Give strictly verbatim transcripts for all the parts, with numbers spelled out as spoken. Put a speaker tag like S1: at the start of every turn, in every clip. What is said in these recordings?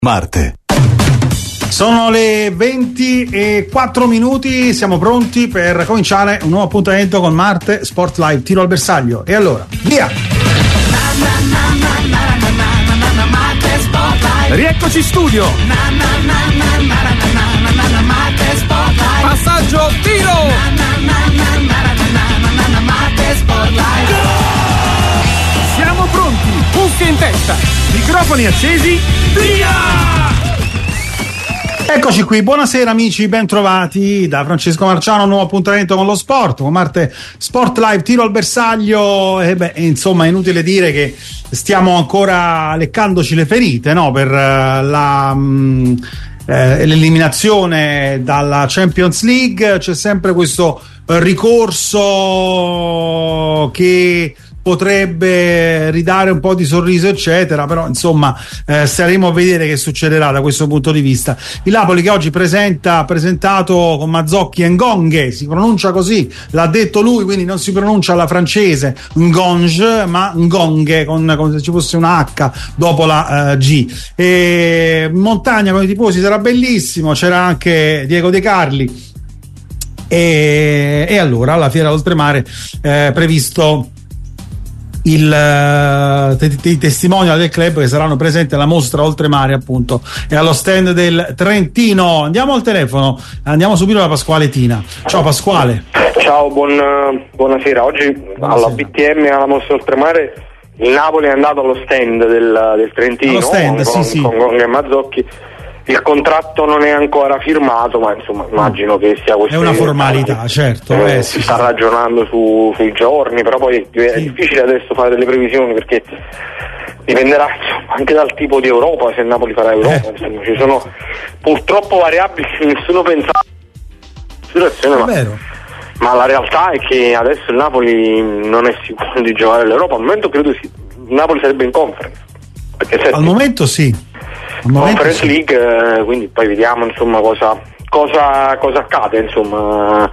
S1: Marte.
S2: Sono le venti e quattro minuti, siamo pronti per cominciare un nuovo appuntamento con Marte Sport Live, tiro al bersaglio. E allora, via!
S3: Rieccoci in studio. Passaggio, tiro. Siamo pronti, cuffie in testa, microfoni accesi, via!
S2: Eccoci qui, buonasera amici, ben trovati da Francesco Marciano, nuovo appuntamento con lo sport, con Marte Sport Live, tiro al bersaglio. E beh, insomma, è inutile dire che stiamo ancora leccandoci le ferite, no? Per uh, la mh, eh, l'eliminazione dalla Champions League. C'è sempre questo ricorso che potrebbe ridare un po' di sorriso eccetera, però insomma eh, staremo a vedere che succederà da questo punto di vista. Il Napoli che oggi presenta ha presentato con Mazzocchi Ngonghe, si pronuncia così, l'ha detto lui, quindi non si pronuncia alla francese Ngonge ma Ngonghe, con, come se ci fosse una H dopo la uh, G. E Montagna con i tifosi sarà bellissimo, c'era anche Diego De Carli e, e allora alla Fiera Oltremare eh, previsto il uh, i testimonial del club che saranno presenti alla mostra Oltremare, appunto, e allo stand del Trentino. Andiamo al telefono, andiamo subito da Pasquale Tina. Ciao Pasquale.
S4: Ciao, buon, buonasera. Oggi buonasera. Alla B T M, alla mostra Oltremare, il Napoli è andato allo stand del, del Trentino, allo stand, con,
S2: sì,
S4: con,
S2: sì.
S4: con Mazzocchi. Il contratto non è ancora firmato, ma insomma immagino che sia questa.
S2: È una formalità, certo.
S4: Eh,
S2: eh,
S4: si
S2: sì,
S4: sta
S2: sì.
S4: ragionando su, sui giorni, però poi è
S2: sì.
S4: difficile adesso fare delle previsioni perché dipenderà insomma, anche dal tipo di Europa, se il Napoli farà Europa.
S2: Eh.
S4: Insomma, ci sono purtroppo variabili che nessuno pensava. Situazione, ma,
S2: vero.
S4: ma la realtà è che adesso il Napoli non è sicuro di giocare all'Europa. Al momento credo sì, il Napoli sarebbe in conference. Perché se
S2: Al momento sì.
S4: Conference League, eh, quindi poi vediamo insomma cosa cosa, cosa accade, insomma.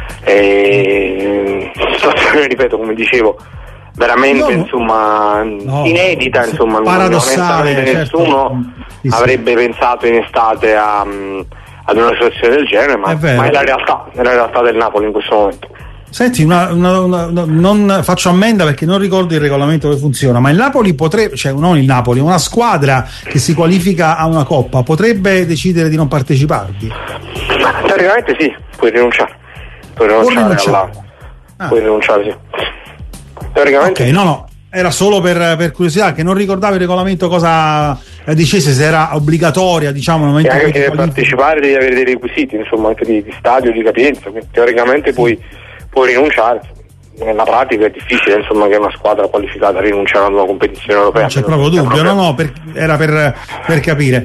S4: E, ripeto, come dicevo, veramente
S2: no,
S4: insomma
S2: no,
S4: inedita,
S2: sì,
S4: insomma,
S2: paradossale,
S4: onestamente
S2: certo.
S4: nessuno
S2: sì, sì.
S4: avrebbe pensato in estate a, ad una situazione del genere, ma
S2: è,
S4: ma è la realtà, è la realtà del Napoli in questo momento.
S2: Senti, una, una, una, non faccio ammenda perché non ricordo il regolamento che funziona, ma il Napoli potrebbe, cioè non il Napoli, una squadra che si qualifica a una coppa potrebbe decidere di non parteciparvi?
S4: Teoricamente sì, puoi rinunciare. Puoi rinunciare,
S2: Puoi rinunciare.
S4: alla...
S2: Ah.
S4: Puoi rinunciare, sì. Teoricamente.
S2: Ok, no, no, era solo per, per curiosità, che non ricordavo il regolamento cosa eh, dicesse, se era obbligatoria, diciamo, nel momento
S4: e anche
S2: in
S4: per partecipare devi avere dei requisiti, insomma, anche di, di stadio, di capienza, quindi teoricamente sì. puoi puoi rinunciare. Nella pratica è difficile, insomma, che una squadra qualificata rinunci a una competizione europea.
S2: Non c'è proprio dubbio, no, no, per, era per, per capire.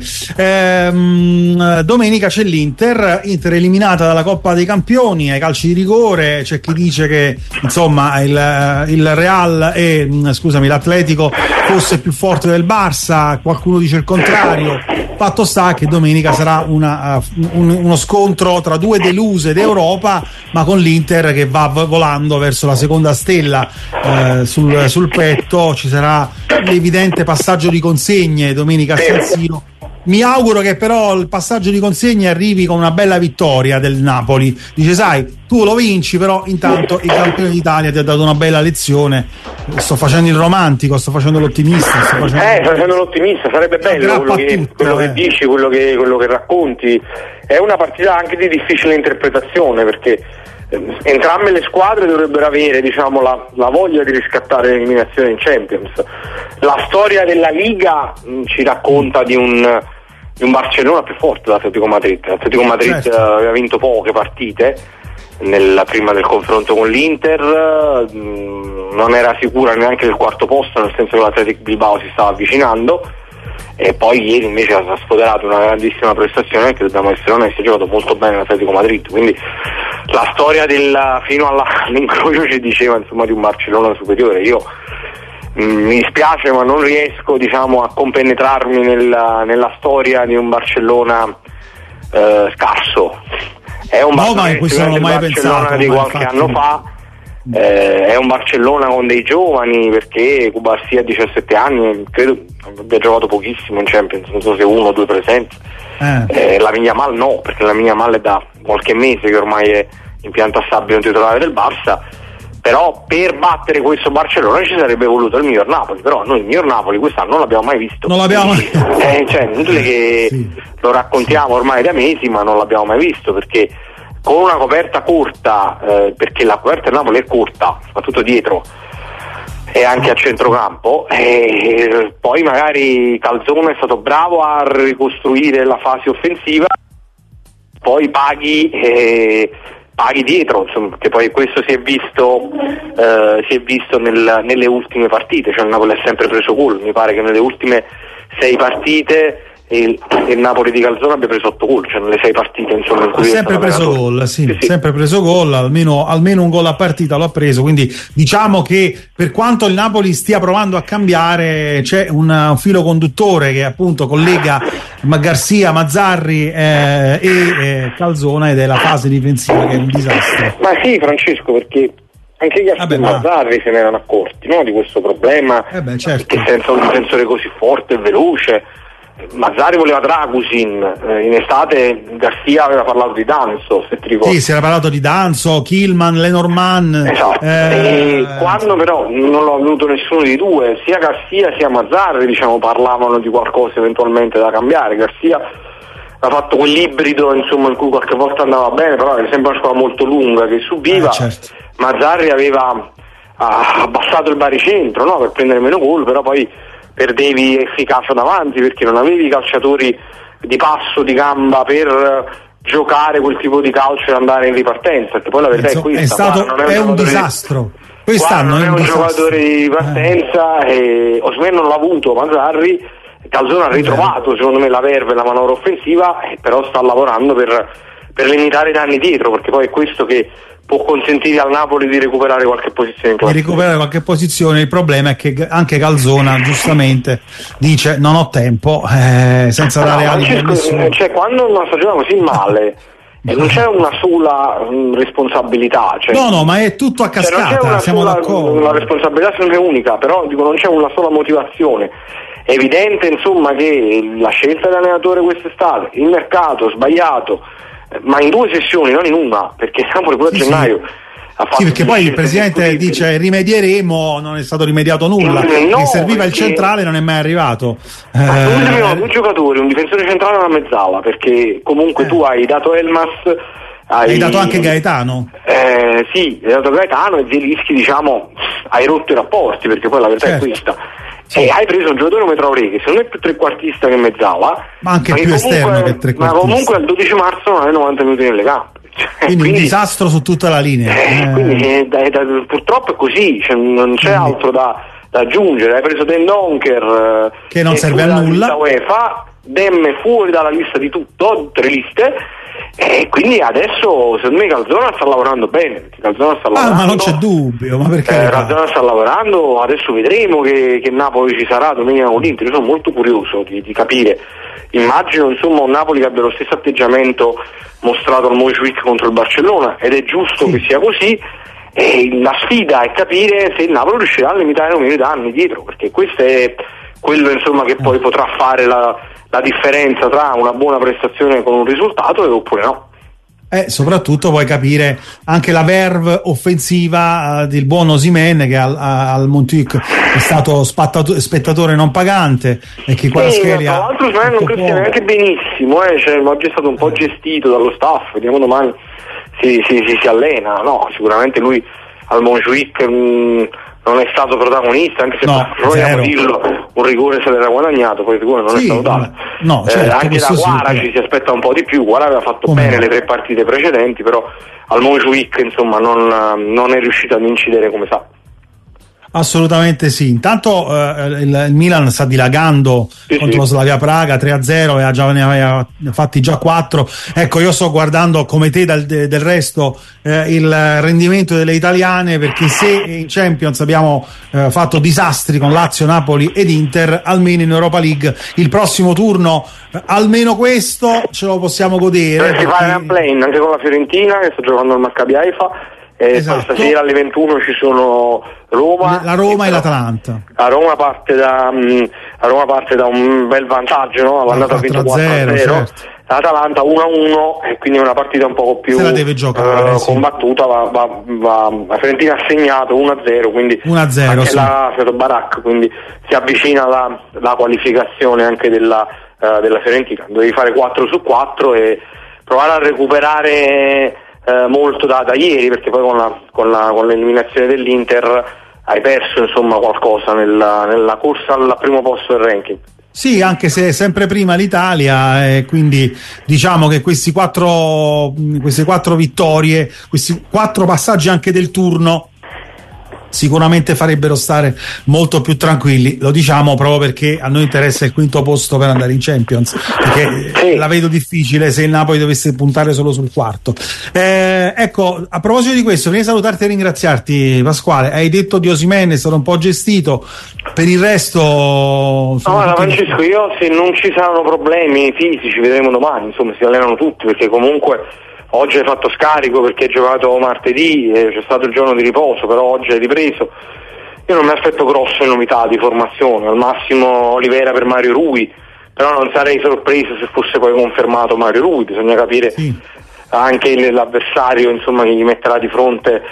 S2: Ehm, domenica c'è l'Inter, Inter eliminata dalla Coppa dei Campioni ai calci di rigore. C'è chi dice che insomma il, il Real e scusami l'Atletico fosse più forte del Barça, qualcuno dice il contrario. Fatto sta che domenica sarà una, uh, un, uno scontro tra due deluse d'Europa, ma con l'Inter che va volando verso la seconda stella uh, sul, sul petto. Ci sarà l'evidente passaggio di consegne domenica a San Siro. Mi auguro che però il passaggio di consegne arrivi con una bella vittoria del Napoli. Dice, sai, tu lo vinci, però intanto il campione d'Italia ti ha dato una bella lezione. Sto facendo il romantico, sto facendo l'ottimista. Sto facendo...
S4: Eh, sto facendo l'ottimista, sarebbe bello quello, che, tutto, quello eh. che dici, quello che, quello che racconti. È una partita anche di difficile interpretazione, perché eh, entrambe le squadre dovrebbero avere, diciamo, la, la voglia di riscattare l'eliminazione in Champions. La storia della Liga mh, ci racconta di un, di un Barcellona più forte dell'Atletico Madrid. L'Atletico Madrid certo. uh, aveva vinto poche partite nella prima del confronto con l'Inter, mh, non era sicura neanche del quarto posto, nel senso che l'Athletic Bilbao si stava avvicinando, e poi ieri invece ha sfoderato una grandissima prestazione, che dobbiamo essere onesti, ha giocato molto bene l'Atletico Madrid, quindi la storia del, fino alla, all'incrocio ci diceva insomma di un Barcellona superiore. Io mh, mi dispiace, ma non riesco, diciamo, a compenetrarmi nella, nella storia di un Barcellona eh, scarso. È un
S2: no,
S4: Barcellona,
S2: ma questo non l'ho mai
S4: Barcellona
S2: pensato,
S4: di
S2: ma
S4: qualche
S2: infatti...
S4: anno fa, eh, è un Barcellona con dei giovani, perché Cubarsí ha diciassette anni, credo abbia giocato pochissimo in Champions, non so se uno o due presenze. Eh. Eh, la Yamal no, perché la Yamal è da qualche mese che ormai è in pianta stabile un titolare del Barça. Però per battere questo Barcellona ci sarebbe voluto il miglior Napoli, però noi il miglior Napoli quest'anno non l'abbiamo mai visto.
S2: Non l'abbiamo mai visto.
S4: Eh, cioè, inutile che sì. lo raccontiamo ormai da mesi, ma non l'abbiamo mai visto, perché con una coperta corta, eh, perché la coperta del Napoli è corta, soprattutto dietro e anche a centrocampo, e poi magari Calzona è stato bravo a ricostruire la fase offensiva, poi paghi eh, paghi dietro, insomma, che poi questo si è visto eh, si è visto nel, nelle ultime partite, cioè il Napoli ha sempre preso gol, mi pare che nelle ultime sei partite il, il Napoli di Calzona abbia preso otto gol, cioè nelle sei partite, insomma, in cui
S2: ha sempre preso gol, sì, sì, sì. sempre preso gol, almeno, almeno un gol a partita lo ha preso, quindi diciamo che per quanto il Napoli stia provando a cambiare, c'è un, un filo conduttore che appunto collega Garcia, Mazzarri eh, e eh, Calzona, ed è la fase difensiva che è un disastro.
S4: Ma sì, Francesco, perché anche Garcia e Mazzarri se ne erano accorti, no, di questo problema,
S2: eh beh, certo.
S4: Perché senza un difensore così forte e veloce, Mazzarri voleva Dragusin, eh, in estate Garcia aveva parlato di Danso, se ti ricordi.
S2: Sì, si era parlato di Danso, Kilman, Lenormand.
S4: Esatto. Eh... E quando però non l'ha avuto nessuno dei due, sia Garcia sia Mazzarri, diciamo, parlavano di qualcosa eventualmente da cambiare. Garcia ha fatto quell'ibrido, insomma, in cui qualche volta andava bene, però era sempre una squadra molto lunga che subiva.
S2: Eh, certo.
S4: Mazzarri aveva ah, abbassato il baricentro, no, per prendere meno gol, però poi perdevi efficacia davanti perché non avevi calciatori di passo, di gamba per giocare quel tipo di calcio e andare in ripartenza, perché poi la verità
S2: Insomma,
S4: è questa,
S2: è, stato,
S4: non è,
S2: è
S4: un,
S2: un disastro
S4: di,
S2: quest'anno
S4: non è
S2: un,
S4: un
S2: disastro.
S4: giocatore di ripartenza, eh. e Osimhen non l'ha avuto, Mazzarri. Calzona ha ritrovato secondo me la verve e la manovra offensiva, eh, però sta lavorando per, per limitare i danni dietro, perché poi è questo che può consentire al Napoli di recuperare qualche posizione in classifica.
S2: Di recuperare qualche posizione, il problema è che anche Calzona giustamente dice non ho tempo, eh, senza dare
S4: no,
S2: alibi a nessuno.
S4: Cioè, quando una stagione così male e non c'è una sola mh, responsabilità, cioè,
S2: no no ma è tutto a cascata,
S4: cioè non c'è una
S2: siamo
S4: sola,
S2: d'accordo.
S4: La responsabilità sempre unica, però dico, non c'è una sola motivazione. È evidente, insomma, che la scelta dell'allenatore quest'estate, il mercato sbagliato, ma in due sessioni, non in una, perché Napoli pure a
S2: sì,
S4: gennaio
S2: sì.
S4: ha fatto.
S2: Sì, perché poi il presidente dice rimedieremo, non è stato rimediato nulla,
S4: no,
S2: che serviva il centrale, non è mai arrivato.
S4: Eh... due giocatori, un difensore centrale e una mezzala, perché comunque eh. tu hai dato Elmas, hai,
S2: hai dato anche Gaetano?
S4: Eh, sì, hai dato Gaetano e Zielinski, diciamo, hai rotto i rapporti, perché poi la verità certo. è questa. Sì. E hai preso un giocatore come Traoré, che se non è più trequartista che mezzala,
S2: ma anche
S4: ma
S2: più
S4: comunque,
S2: esterno che trequartista.
S4: Ma comunque al dodici marzo non hai novanta minuti nelle gambe. Cioè,
S2: quindi, quindi un disastro su tutta la linea.
S4: Eh, eh. Quindi è, è, è, purtroppo è così, cioè, non c'è quindi. altro da, da aggiungere. Hai preso Den Donker,
S2: che non serve a nulla.
S4: UEFA, Dem è fuori dalla lista di tutto, tre liste. E quindi adesso secondo me Calzona sta lavorando bene, Calzona sta lavorando,
S2: ah, ma non c'è dubbio, ma perché
S4: eh, Calzona sta lavorando, adesso vedremo che, che Napoli ci sarà domenica con l'Inter. Io sono molto curioso di, di capire, immagino insomma un Napoli che abbia lo stesso atteggiamento mostrato al Montjuic contro il Barcellona, ed è giusto sì. che sia così, e la sfida è capire se il Napoli riuscirà a limitare i numeri di danni dietro, perché questo è quello insomma che poi potrà fare la la differenza tra una buona prestazione con un risultato e oppure no.
S2: E eh, soprattutto puoi capire anche la verve offensiva uh, del buon Osimhen, che al, al Montjuic è stato spattato, spettatore non pagante, e che qua
S4: sì,
S2: tra
S4: l'altro Osimhen non credo sia neanche benissimo, eh? Cioè, oggi è stato un po' gestito dallo staff, vediamo domani si, si, si, si allena. No, sicuramente lui al Montjuic mh, non è stato protagonista, anche se
S2: no,
S4: vogliamo dirlo, un rigore se l'era guadagnato, poi sicuro non sì, è stato dato.
S2: No, certo,
S4: eh, anche da Guara ci si aspetta un po' di più. Guara aveva fatto Come bene no. le tre partite precedenti, però al Montjuic insomma non, non è riuscito ad incidere come sa.
S2: Assolutamente sì. Intanto eh, il, il Milan sta dilagando sì, contro sì. Slavia Praga tre a zero, e ha già, ne aveva fatti già quattro. Ecco, io sto guardando come te dal, del resto eh, il rendimento delle italiane, perché se in Champions abbiamo eh, fatto disastri con Lazio, Napoli ed Inter, almeno in Europa League il prossimo turno eh, almeno questo ce lo possiamo godere.
S4: Si fa un play anche con la Fiorentina che sta giocando al Maccabi Haifa, Eh,
S2: esatto.
S4: Poi stasera alle ventuno ci sono Roma,
S2: la Roma e,
S4: e
S2: l'Atalanta.
S4: A Roma parte da mh, a Roma parte da un bel vantaggio, no? L'andata ha vinto quattro a zero, certo. L'Atalanta uno a uno, e quindi è una partita un poco più
S2: se la deve giocare,
S4: uh,
S2: sì.
S4: combattuta. Va, va, va, la Fiorentina ha segnato uno a zero, quindi
S2: uno a zero,
S4: anche
S2: sì.
S4: la Barak, quindi si avvicina la, la qualificazione anche della, uh, della Fiorentina. Devi fare quattro su quattro e provare a recuperare uh, molto da, da ieri, perché poi con, la, con, la, con l'eliminazione dell'Inter hai perso insomma qualcosa nella, nella corsa al primo posto del ranking.
S2: Sì, anche se è sempre prima l'Italia, e quindi diciamo che questi quattro, queste quattro vittorie, questi quattro passaggi anche del turno sicuramente farebbero stare molto più tranquilli. Lo diciamo proprio perché a noi interessa il quinto posto per andare in Champions, perché sì. La vedo difficile se il Napoli dovesse puntare solo sul quarto. Eh, ecco, a proposito di questo, prima di salutarti e ringraziarti, Pasquale, hai detto di Osimhen è stato un po' gestito, per il resto
S4: no, guarda Francesco, io se non ci saranno problemi fisici vedremo domani, insomma si allenano tutti, perché comunque oggi hai fatto scarico perché hai giocato martedì, eh, c'è stato il giorno di riposo, però oggi hai ripreso. Io non mi aspetto grosse novità di formazione, al massimo Olivera per Mario Rui, però non sarei sorpreso se fosse poi confermato Mario Rui. Bisogna capire sì. anche l'avversario insomma che gli metterà di fronte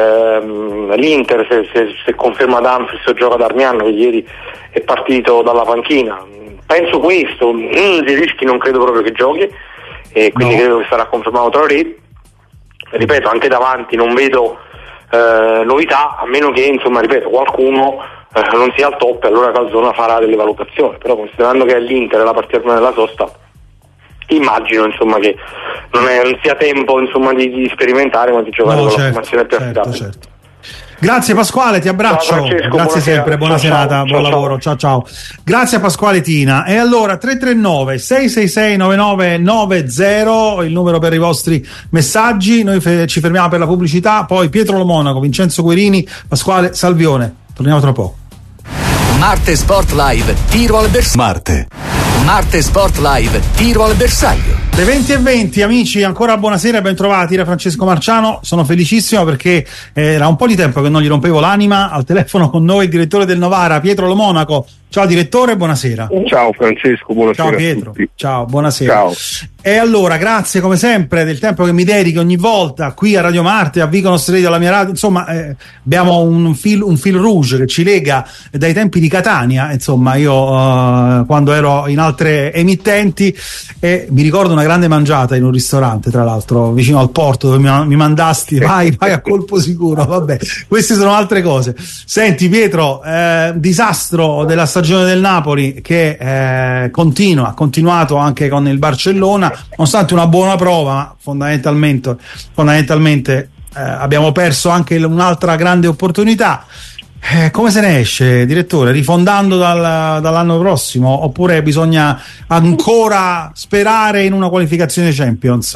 S4: ehm, l'Inter, se, se, se conferma Dumfries o gioca Darmian, che ieri è partito dalla panchina. Penso questo, mm, Zielinski non credo proprio che giochi, e quindi no. credo che sarà confermato Traoré. Ripeto, anche davanti non vedo eh, novità, a meno che insomma ripeto qualcuno eh, non sia al top, e allora Calzona farà delle valutazioni, però considerando che è l'Inter e la partita prima della sosta, immagino insomma che non, è, non sia tempo insomma di, di sperimentare, ma di giocare no, con certo, la formazione più
S2: certo,
S4: affidabile.
S2: certo. Grazie Pasquale, ti abbraccio.
S4: Ciao, Francesco,
S2: grazie
S4: buona
S2: sempre,
S4: sera.
S2: buona
S4: ciao,
S2: serata,
S4: ciao,
S2: buon
S4: ciao,
S2: lavoro, ciao ciao. Grazie a Pasquale Tina. E allora tre tre nove sei sei sei nove nove nove zero il numero per i vostri messaggi. Noi fe- ci fermiamo per la pubblicità, poi Pietro Lo Monaco, Vincenzo Guerini, Pasquale Salvione. Torniamo tra poco.
S1: Marte Sport Live, tiro al bersaglio. Marte. Marte Sport Live, tiro al bersaglio.
S2: Le venti e venti, amici, ancora buonasera e ben trovati da Francesco Marciano. Sono felicissimo perché era un po' di tempo che non gli rompevo l'anima. Al telefono con noi il direttore del Novara, Pietro Lo Monaco. Ciao direttore, buonasera.
S5: Ciao Francesco, buonasera.
S2: Ciao Pietro.
S5: A tutti.
S2: Ciao, buonasera.
S5: Ciao.
S2: E allora, grazie come sempre del tempo che mi dedichi ogni volta qui a Radio Marte, a Vico Nostri Radio, alla mia radio. Insomma, eh, abbiamo un fil, un fil rouge che ci lega dai tempi di Catania. Insomma, io uh, quando ero in altre emittenti, e mi ricordo una grande mangiata in un ristorante, tra l'altro, vicino al porto, dove mi, mi mandasti, vai, vai a colpo sicuro. Vabbè, queste sono altre cose. Senti Pietro, eh, disastro della stagione del Napoli che eh, continua, ha continuato anche con il Barcellona, nonostante una buona prova, ma fondamentalmente, fondamentalmente eh, abbiamo perso anche un'altra grande opportunità. Eh, come se ne esce, direttore? Rifondando dal, dall'anno prossimo, oppure bisogna ancora sperare in una qualificazione Champions?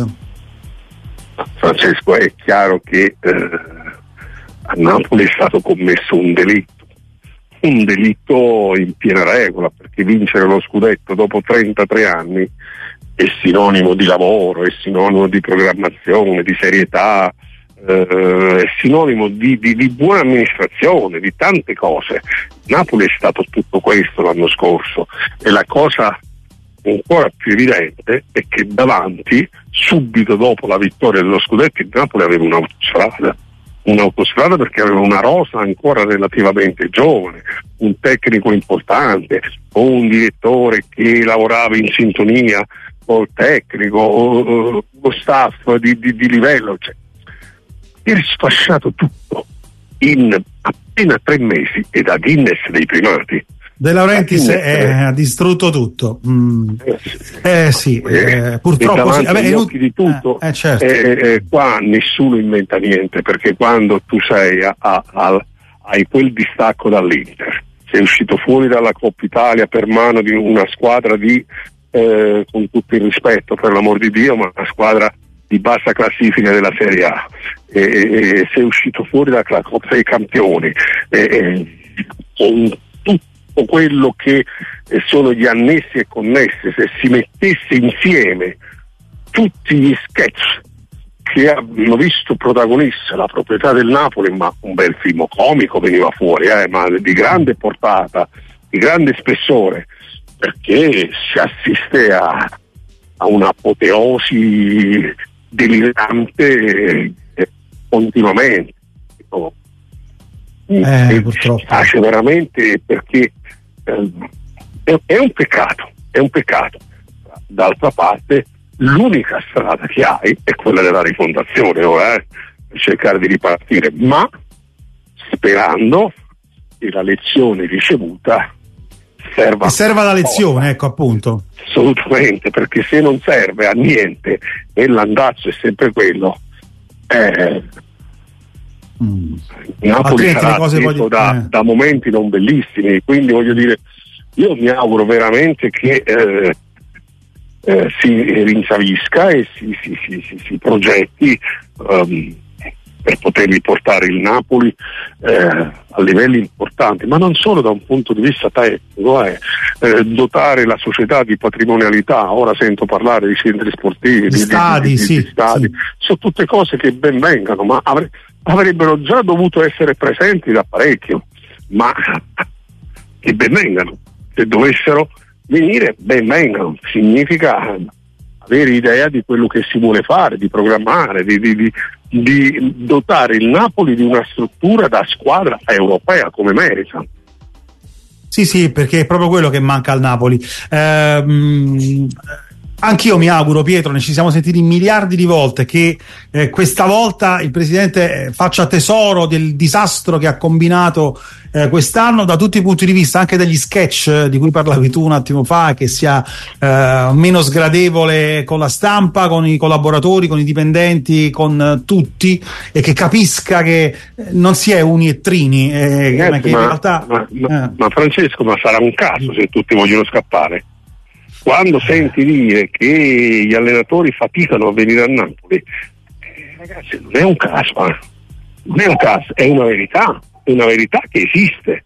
S5: Francesco, è chiaro che eh, a Napoli è stato commesso un delitto, un delitto in piena regola, perché vincere lo scudetto dopo trentatré anni è sinonimo di lavoro, è sinonimo di programmazione, di serietà, eh, è sinonimo di, di, di buona amministrazione, di tante cose. Napoli è stato tutto questo l'anno scorso, e la cosa ancora più evidente è che davanti, subito dopo la vittoria dello scudetto, il Napoli aveva un'autostrada. Un'autostrada perché aveva una rosa ancora relativamente giovane, un tecnico importante, o un direttore che lavorava in sintonia col tecnico, o, o lo staff di, di, di livello. Cioè, è sfasciato tutto in appena tre mesi, e da Guinness dei primati.
S2: De Laurentiis è, ha distrutto tutto. Mm. Eh sì, eh, purtroppo sì.
S5: Vabbè, agli occhi di tutto,
S2: eh, certo.
S5: eh, eh, qua nessuno inventa niente, perché quando tu sei a, a, a, hai quel distacco dall'Inter, sei uscito fuori dalla Coppa Italia per mano di una squadra di, eh, con tutto il rispetto per l'amor di Dio, ma una squadra di bassa classifica della Serie A, e, e sei uscito fuori dalla Coppa dei Campioni, e, e, con quello che sono gli annessi e connessi. Se si mettesse insieme tutti gli sketch che hanno visto protagonista la proprietà del Napoli, ma un bel film comico veniva fuori, eh, ma di grande portata, di grande spessore, perché si assiste a, a un'apoteosi delirante eh, continuamente. No?
S2: Eh, purtroppo.
S5: Piace veramente, perché eh, è, è un peccato, è un peccato. D'altra parte l'unica strada che hai è quella della rifondazione ora, eh, per cercare di ripartire, ma sperando che la lezione ricevuta serva,
S2: serva la lezione, ecco, appunto.
S5: Assolutamente, perché se non serve a niente e l'andazzo è sempre quello, eh, mm. Napoli sarà voglio... da, eh. da momenti non bellissimi, quindi voglio dire, io mi auguro veramente che eh, Eh, si rinsavisca e si, si, si, si, si progetti um, per poter riportare il Napoli eh, a livelli importanti, ma non solo da un punto di vista tecnico, eh, eh, dotare la società di patrimonialità. Ora sento parlare di centri sportivi,
S2: di, di stadi, di, di,
S5: sì,
S2: di
S5: stadi.
S2: Sì.
S5: Sono tutte cose che ben vengano, ma avre- avrebbero già dovuto essere presenti da parecchio, ma che ben vengano, se dovessero venire, ben vengano. Significa avere idea di quello che si vuole fare, di programmare, di, di, di, di dotare il Napoli di una struttura da squadra europea come merita.
S2: Sì, sì, perché è proprio quello che manca al Napoli. Ehm, anch'io mi auguro, Pietro, ne ci siamo sentiti miliardi di volte, che eh, questa volta il presidente faccia tesoro del disastro che ha combinato eh, quest'anno da tutti i punti di vista, anche degli sketch di cui parlavi tu un attimo fa, che sia eh, meno sgradevole con la stampa, con i collaboratori, con i dipendenti, con eh, tutti, e che capisca che non si è uni e trini, eh,
S5: eh,
S2: ma che
S5: ma,
S2: in realtà
S5: ma,
S2: eh.
S5: ma, ma Francesco, ma sarà un caso se tutti vogliono scappare? Quando senti dire che gli allenatori faticano a venire a Napoli, eh, ragazzi, non è un caso, eh. non è un caso, è una verità, è una verità che esiste.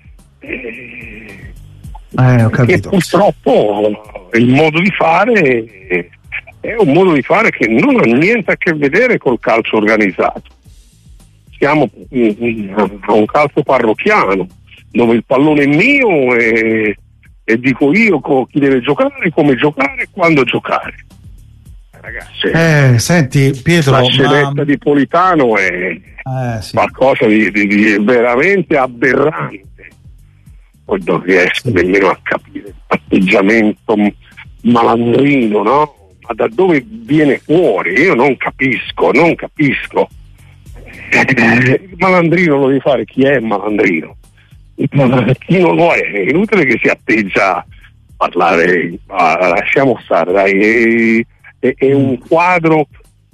S5: Eh,
S2: eh, ho capito.
S5: Che purtroppo il modo di fare è un modo di fare che non ha niente a che vedere col calcio organizzato. Siamo a un calcio parrocchiano, dove il pallone è mio e e dico io co- chi deve giocare, come giocare, quando giocare. Ragazzi,
S2: eh, senti Pietro,
S5: la scenetta
S2: ma...
S5: di Politano è
S2: eh, sì.
S5: qualcosa di, di, di veramente aberrante. Poi non riesco sì. nemmeno a capire l'atteggiamento malandrino, no? Ma da dove viene fuori? Io non capisco, non capisco. Il malandrino lo devi fare chi è malandrino. Chi non lo è, è inutile che si atteggia a parlare, ah, lasciamo stare, dai, è, è, è un quadro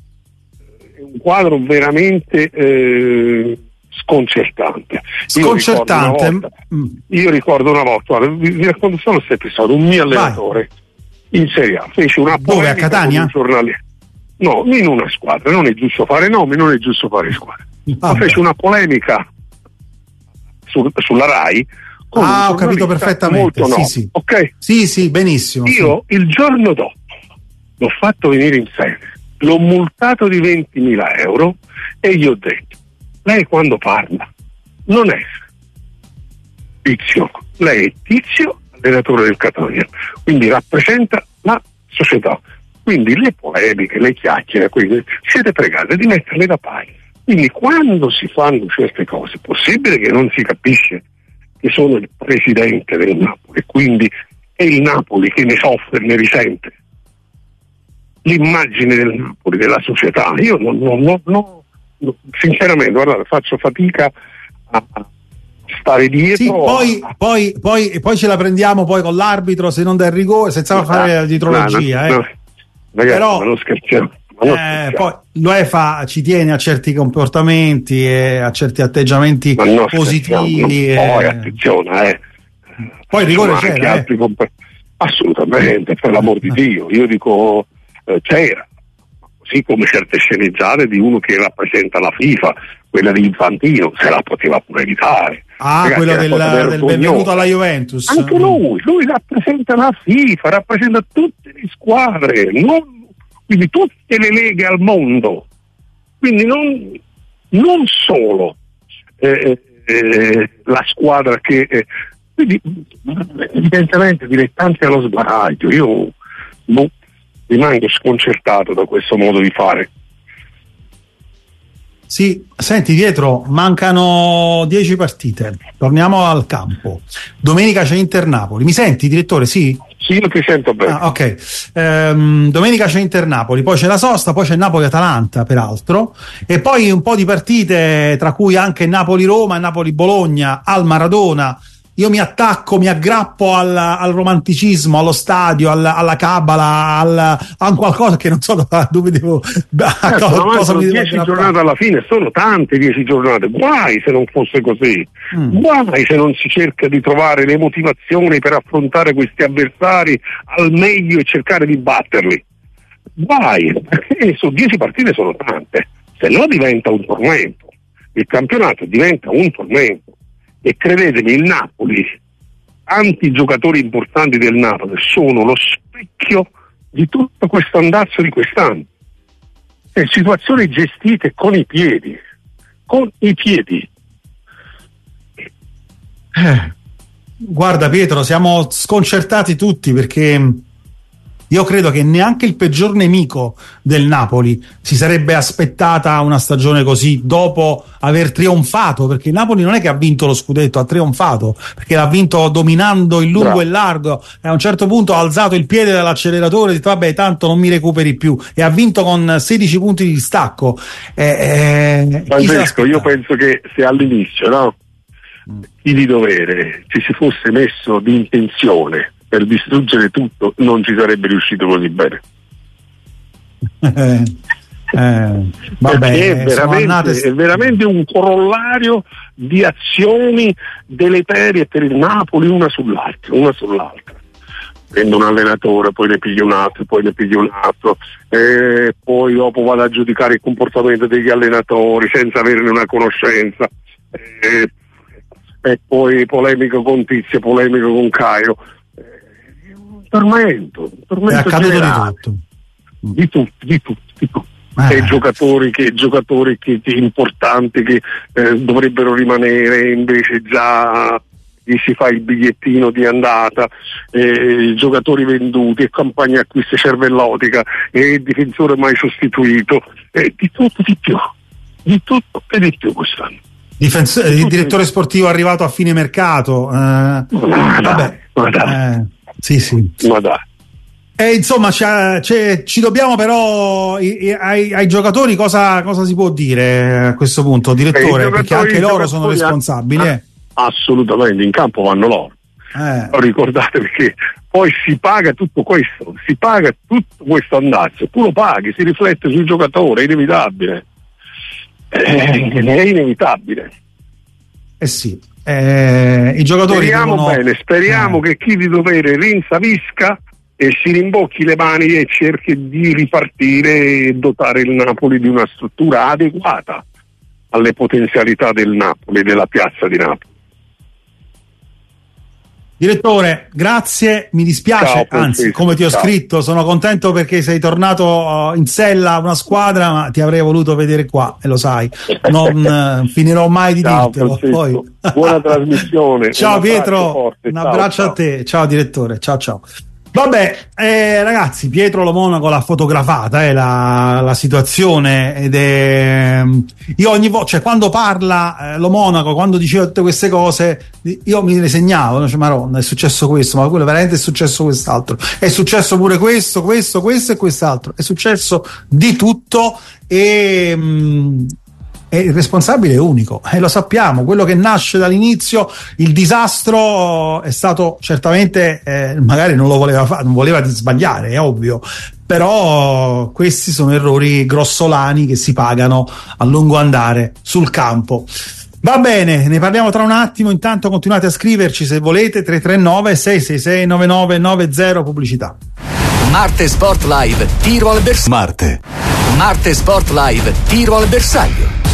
S5: è un quadro veramente eh, sconcertante.
S2: Sconcertante.
S5: Io ricordo una volta, io ricordo una volta guarda, vi, vi racconto solo questo episodio, un mio allenatore Vai. in Serie A fece una
S2: Dove, a Catania?
S5: Un giornale, no, in una squadra, non è giusto fare nomi, non è giusto fare squadre, ma fece una polemica Su, sulla Rai.
S2: Ah, ho capito perfettamente. Sì,
S5: no.
S2: sì.
S5: Okay.
S2: sì, sì, benissimo.
S5: Io sì. il giorno dopo l'ho fatto venire in sede, l'ho multato di ventimila euro e gli ho detto: lei quando parla non è Tizio, lei è Tizio, allenatore del Catania, quindi rappresenta la società. Quindi le polemiche, le chiacchiere, quindi siete pregate di metterle da parte. Quindi quando si fanno certe cose è possibile che non si capisce che sono il presidente del Napoli, quindi è il Napoli che ne soffre e ne risente. L'immagine del Napoli, della società, io non, non, non, non sinceramente guardate, faccio fatica a stare dietro.
S2: Sì, poi, a... poi, poi, poi ce la prendiamo poi con l'arbitro se non dà il rigore, senza no, fare la dietrologia. No, no,
S5: eh. no. Ragazzi,
S2: Però,
S5: ma non scherziamo.
S2: Eh, poi l'UEFA ci tiene a certi comportamenti e a certi atteggiamenti positivi.
S5: E... Poi attenzione, eh.
S2: Poi il rigore c'era.
S5: Altri
S2: eh.
S5: comp- Assolutamente, per l'amor di Dio. Io dico eh, c'era, così come certe sceneggiate di uno che rappresenta la FIFA, quella di Infantino, se la poteva pure evitare.
S2: Ah,
S5: Ragazzi,
S2: quello del, del benvenuto alla Juventus.
S5: Anche lui, lui rappresenta la FIFA, rappresenta tutte le squadre, non quindi tutte le leghe al mondo, Quindi non, non solo eh, eh, la squadra che eh, quindi, evidentemente dilettanti allo sbaraglio. Io boh, rimango sconcertato da questo modo di fare.
S2: Sì, senti Pietro, mancano dieci partite, torniamo al campo. Domenica c'è Inter-Napoli, mi senti direttore? Sì?
S5: Sì, io ti sento bene.
S2: Ah, ok. Ehm, domenica c'è Inter-Napoli, poi c'è la sosta, poi c'è Napoli-Atalanta peraltro, e poi un po' di partite tra cui anche Napoli-Roma e Napoli-Bologna al Maradona. Io mi attacco, mi aggrappo al, al romanticismo, allo stadio, alla, alla cabala, al, a qualcosa che non so dove devo.
S5: A eh, cosa, cosa mi dieci giornate alla fine, sono tante dieci giornate. Guai se non fosse così. Mm. Guai se non si cerca di trovare le motivazioni per affrontare questi avversari al meglio e cercare di batterli. Guai, perché su dieci partite sono tante, se no diventa un tormento. Il campionato diventa un tormento. E credetemi, il Napoli, tanti giocatori importanti del Napoli sono lo specchio di tutto questo andazzo di quest'anno. E situazioni gestite con i piedi, con i piedi.
S2: Eh, guarda Pietro, siamo sconcertati tutti perché io credo che neanche il peggior nemico del Napoli si sarebbe aspettata una stagione così dopo aver trionfato, perché il Napoli non è che ha vinto lo scudetto, ha trionfato perché l'ha vinto dominando in lungo Bravo. e largo, e a un certo punto ha alzato il piede dall'acceleratore e ha detto vabbè tanto non mi recuperi più, e ha vinto con sedici punti di distacco. eh, eh,
S5: Francesco, io penso che se all'inizio no, chi di dovere ci si fosse messo di intenzione per distruggere tutto, non ci sarebbe riuscito così bene.
S2: eh, eh, vabbè,
S5: è veramente, andate... è veramente un corollario di azioni deleterie per il Napoli, una sull'altra, una sull'altra. Prendo un allenatore, poi ne piglio un altro, poi ne piglio un altro, e poi dopo vado a giudicare il comportamento degli allenatori senza averne una conoscenza, e, e poi polemico con Tizio, polemico con Caio. Tormento, tormento
S2: è accaduto
S5: generale.
S2: di tutto,
S5: di tutti, di tutti, di tutti. Eh. E giocatori che giocatori che, che importanti che eh, dovrebbero rimanere, invece già gli si fa il bigliettino di andata, eh, giocatori venduti, e campagna acquisti cervellotica, e difensore mai sostituito, e di tutto di più, di tutto e di più quest'anno.
S2: Difenso- il direttore sportivo arrivato a fine mercato, eh,
S5: ma
S2: vabbè,
S5: ma dai.
S2: Eh, sì sì
S5: ma dai.
S2: E insomma c'è, c'è, ci dobbiamo però i, i, ai, ai giocatori cosa, cosa si può dire a questo punto, direttore, eh, perché anche loro sono responsabili. Eh.
S5: Assolutamente, in campo vanno loro. Eh. Ricordatevi che poi si paga tutto questo, si paga tutto questo andazzo, tu lo paghi, si riflette sul giocatore, è inevitabile. È inevitabile.
S2: Eh sì, eh, i giocatori
S5: speriamo
S2: devono...
S5: bene, speriamo
S2: eh.
S5: che chi di dovere rinsavisca e si rimbocchi le mani e cerchi di ripartire e dotare il Napoli di una struttura adeguata alle potenzialità del Napoli, della piazza di Napoli.
S2: Direttore, grazie, mi dispiace,
S5: Ciao,
S2: anzi, come ti ho
S5: Ciao.
S2: scritto, sono contento perché sei tornato in sella a una squadra, ma ti avrei voluto vedere qua, e lo sai, non eh, finirò mai di
S5: Ciao,
S2: dirtelo. Poi.
S5: Buona trasmissione.
S2: Ciao
S5: un
S2: Pietro,
S5: forte.
S2: un
S5: Ciao,
S2: abbraccio
S5: ciao.
S2: a te, ciao direttore, ciao ciao. Vabbè, eh, ragazzi, Pietro Lo Monaco l'ha fotografata eh, la, la situazione, ed è io ogni volta, cioè quando parla eh, Lo Monaco, quando diceva tutte queste cose, io mi le segnavo, cioè, Maronna, è successo questo, ma quello veramente è successo quest'altro, è successo pure questo, questo, questo e quest'altro, è successo di tutto, e mh, e il responsabile è unico, e lo sappiamo, quello che nasce dall'inizio, il disastro è stato certamente, eh, magari non lo voleva fare, non voleva sbagliare, è ovvio, però questi sono errori grossolani che si pagano a lungo andare sul campo. Va bene, ne parliamo tra un attimo, intanto continuate a scriverci se volete, tre tre nove sei sei sei nove nove nove zero, pubblicità.
S1: Marte Sport Live, tiro al bersaglio. Marte. Marte Sport Live, tiro al bersaglio.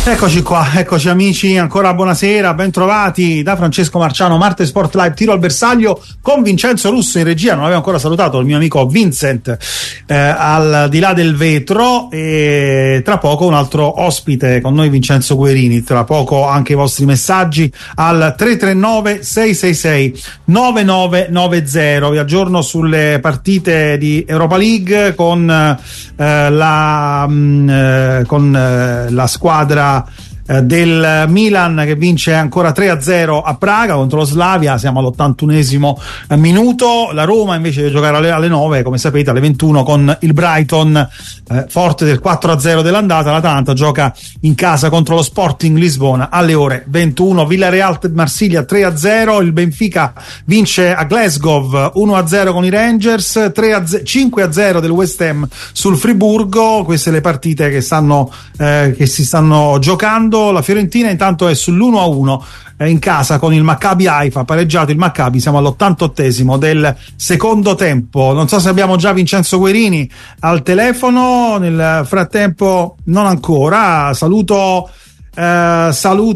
S2: Eccoci qua, eccoci amici, ancora buonasera, ben trovati da Francesco Marciano, Marte Sport Live, tiro al bersaglio con Vincenzo Russo in regia. Non avevo ancora salutato il mio amico Vincent eh, al di là del vetro, e tra poco un altro ospite con noi, Vincenzo Guerini. Tra poco anche i vostri messaggi al tre tre nove sei sei sei nove nove nove zero. Vi aggiorno sulle partite di Europa League con eh, la mh, eh, con eh, la squadra del Milan che vince ancora tre a zero a Praga contro lo Slavia. Siamo all'ottantunesimo minuto. La Roma invece deve giocare alle, alle nove, come sapete, alle ventuno con il Brighton, eh, forte del quattro a zero dell'andata. L'Atalanta gioca in casa contro lo Sporting Lisbona alle ore ventuno. Villarreal Marsiglia tre a zero. Il Benfica vince a Glasgow uno a zero con i Rangers. tre a zero, cinque a zero del West Ham sul Friburgo. Queste le partite che stanno eh, che si stanno giocando. La Fiorentina intanto è sull'uno a uno eh, in casa con il Maccabi Haifa, pareggiato il Maccabi. Siamo all'ottantottesimo del secondo tempo. Non so se abbiamo già Vincenzo Guerini al telefono. Nel frattempo non ancora. Saluto Eh,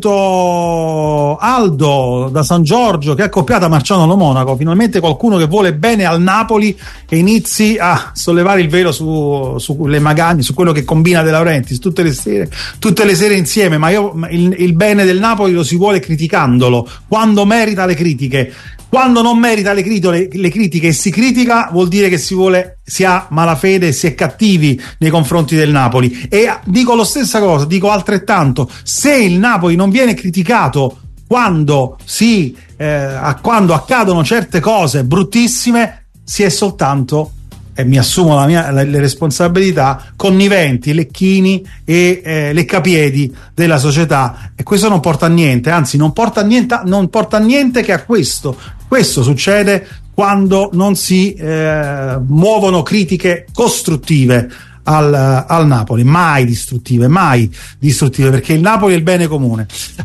S2: saluto Aldo da San Giorgio, che è accoppiata a Marciano Monaco. Finalmente qualcuno che vuole bene al Napoli e inizi a sollevare il velo su, su le magagne, su quello che combina De Laurentiis tutte le sere, tutte le sere insieme. Ma io il, il bene del Napoli lo si vuole criticandolo quando merita le critiche. Quando non merita le, crito, le, le critiche e si critica, vuol dire che si vuole, si ha malafede, si è cattivi nei confronti del Napoli. E dico la stessa cosa, dico altrettanto: se il Napoli non viene criticato quando si eh, quando accadono certe cose bruttissime, si è soltanto, e mi assumo la mia, le, le responsabilità, conniventi, lecchini e eh, leccapiedi della società, e questo non porta a niente, anzi non porta a niente, non porta a niente che a questo. Questo succede quando non si eh, muovono critiche costruttive al, al Napoli, mai distruttive, mai distruttive, perché il Napoli è il bene comune.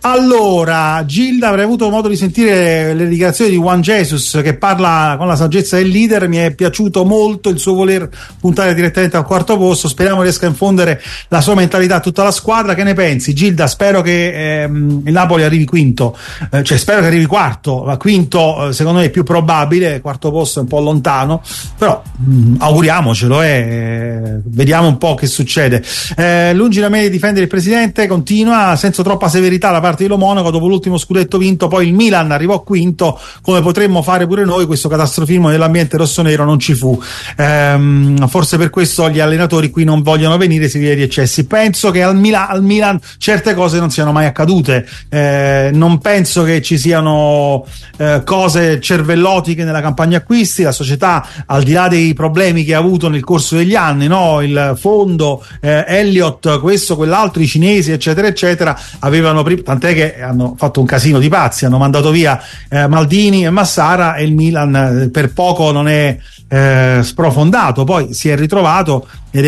S2: Allora, Gilda, avrei avuto modo di sentire le dichiarazioni di Juan Jesus, che parla con la saggezza del leader. Mi è piaciuto molto il suo voler puntare direttamente al quarto posto. Speriamo riesca a infondere la sua mentalità a tutta la squadra. Che ne pensi, Gilda? Spero che ehm, il Napoli arrivi quinto, eh, cioè spero che arrivi quarto, ma quinto eh, secondo me è più probabile, quarto posto è un po' lontano, però mh, auguriamocelo e eh, vediamo un po' che succede. Eh, lungi da me di difendere il presidente, continua senza troppa severità da parte di Lo Monaco. Dopo l'ultimo scudetto vinto, poi il Milan arrivò quinto, come potremmo fare pure noi. Questo catastrofismo dell'ambiente rossonero non ci fu. Ehm, forse per questo gli allenatori qui non vogliono venire, si vede di eccessi. Penso che al, Mila- al Milan certe cose non siano mai accadute. Eh, non penso che ci siano eh, cose cervellotiche nella campagna acquisti. La società, al di là dei problemi che ha avuto nel corso degli anni, no, il fondo, eh, Elliott, questo, quell'altro, i cinesi, eccetera eccetera, avevano pri- tant'è che hanno fatto un casino di pazzi, hanno mandato via eh, Maldini e Massara, e il Milan eh, per poco non è eh, sprofondato. Poi si è ritrovato ed è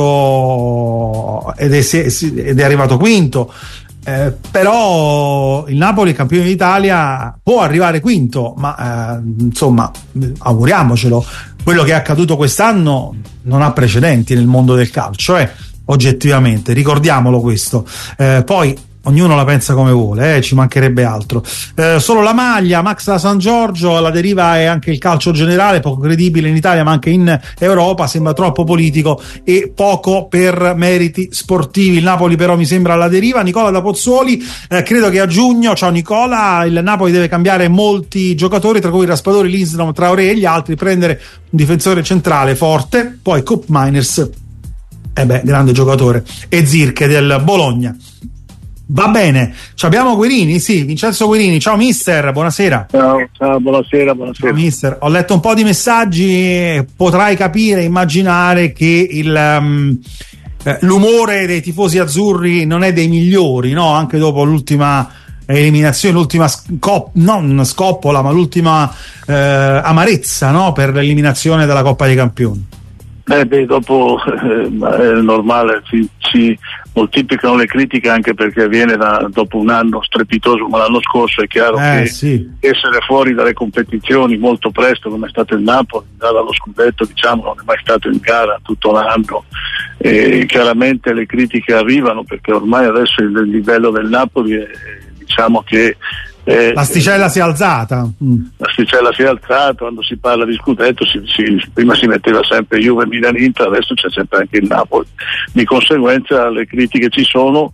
S2: arrivato ed è, ed è arrivato quinto. Eh, però il Napoli, campione d'Italia, può arrivare quinto, ma eh, insomma, auguriamocelo. Quello che è accaduto quest'anno non ha precedenti nel mondo del calcio, eh, oggettivamente, ricordiamolo questo. Eh, poi ognuno la pensa come vuole, eh, ci mancherebbe altro. Eh, solo la maglia, Max da San Giorgio, la deriva è anche il calcio generale, poco credibile in Italia ma anche in Europa, sembra troppo politico e poco per meriti sportivi. Il Napoli però mi sembra alla deriva. Nicola da Pozzuoli, eh, credo che a giugno, ciao Nicola, il Napoli deve cambiare molti giocatori, tra cui Raspadori, Lindstrom, Traoré e gli altri, prendere un difensore centrale forte, poi Koop Meiners, eh beh, grande giocatore, e Zirke del Bologna. Va bene, ci abbiamo Guerini, sì, Vincenzo Guerini. Ciao mister, buonasera.
S5: Ciao, ciao, buonasera, buonasera.
S2: Ciao mister, ho letto un po' di messaggi, potrai capire, immaginare che il um, l'umore dei tifosi azzurri non è dei migliori, no? Anche dopo l'ultima eliminazione, l'ultima scop- non scoppola, ma l'ultima eh, amarezza, no? Per l'eliminazione della Coppa dei Campioni.
S6: Eh beh, dopo eh, è normale, ci, ci moltiplicano le critiche, anche perché avviene da, dopo un anno strepitoso come l'anno scorso. È chiaro
S2: eh,
S6: che
S2: sì.
S6: essere fuori dalle competizioni molto presto, come è stato il Napoli, dallo scudetto, diciamo, non è mai stato in gara tutto l'anno, e chiaramente le critiche arrivano perché ormai adesso il, il livello del Napoli è, diciamo che Eh,
S2: l'asticella si è alzata. Mm.
S6: L'asticella si è alzata, quando si parla di scudetto si, si, prima si metteva sempre Juve, Milan, Inter, adesso c'è sempre anche il Napoli. Di conseguenza le critiche ci sono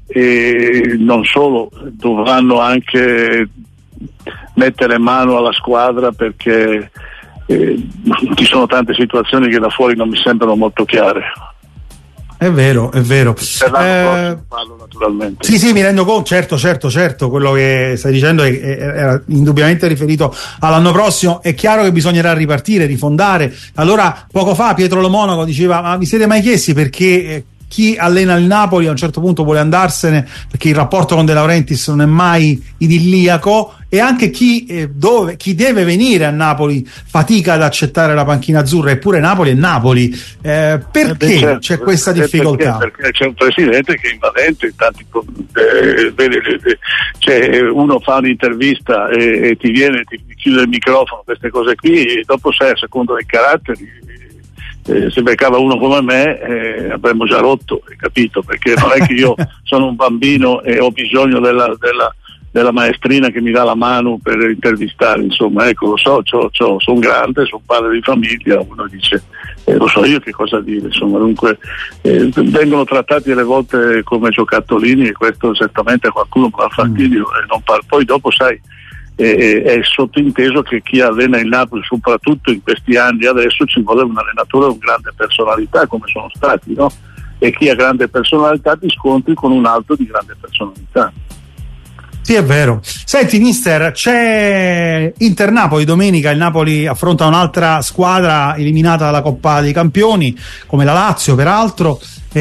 S6: e non solo, dovranno anche mettere mano alla squadra perché eh, ci sono tante situazioni che da fuori non mi sembrano molto chiare.
S2: È vero, è vero.
S6: Per l'anno prossimo parlo naturalmente.
S2: Sì, sì, mi rendo conto, certo, certo, certo, quello che stai dicendo è, è, è indubbiamente riferito all'anno prossimo. È chiaro che bisognerà ripartire, rifondare. Allora, poco fa Pietro Lo Monaco diceva: ma vi siete mai chiesti perché eh, chi allena il Napoli a un certo punto vuole andarsene perché il rapporto con De Laurentiis non è mai idilliaco, e anche chi, eh, dove, chi deve venire a Napoli fatica ad accettare la panchina azzurra, eppure Napoli è Napoli. Eh, perché eh beh, certo, c'è questa difficoltà?
S6: Perché, perché c'è un presidente che è invadente, tanti, eh, vede, cioè, uno fa un'intervista e, e ti viene, ti chiude il microfono, queste cose qui, e dopo sei a seconda dei caratteri. Eh, se beccava uno come me eh, avremmo già rotto, hai capito? Perché non è che io sono un bambino e ho bisogno della, della, della maestrina che mi dà la mano per intervistare, insomma, ecco, lo so, c'ho, c'ho, sono grande, sono padre di famiglia, uno dice eh, lo so io che cosa dire, insomma, dunque eh, vengono trattati delle volte come giocattolini e questo certamente a qualcuno può dar fastidio mm. e non par- poi dopo sai E, è sottinteso che chi allena il Napoli, soprattutto in questi anni adesso, ci vuole un allenatore con grande personalità come sono stati, no? E chi ha grande personalità ti scontri con un altro di grande personalità.
S2: Sì, è vero. Senti mister, c'è Inter-Napoli domenica, il Napoli affronta un'altra squadra eliminata dalla Coppa dei Campioni come la Lazio peraltro.